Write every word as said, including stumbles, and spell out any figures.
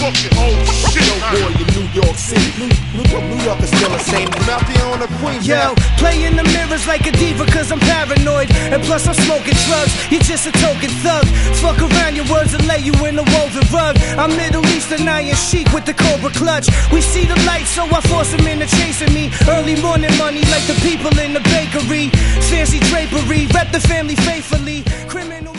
cooking. Oh shit, Yo, boy, in New York City. New, New, New York is still the same. I'm out there on the Queens. Yo, play in the mirrors like a diva cause I'm paranoid. And plus I'm smoking drugs, you're just a token thug. Fuck around, your words will lay you in a woven rug. I'm Middle Eastern iron chic with the Cobra clutch. We see the light, so I force them into chasing me. Early morning money like the people in the bakery. Fancy drapery, rep the family faithfully. Criminal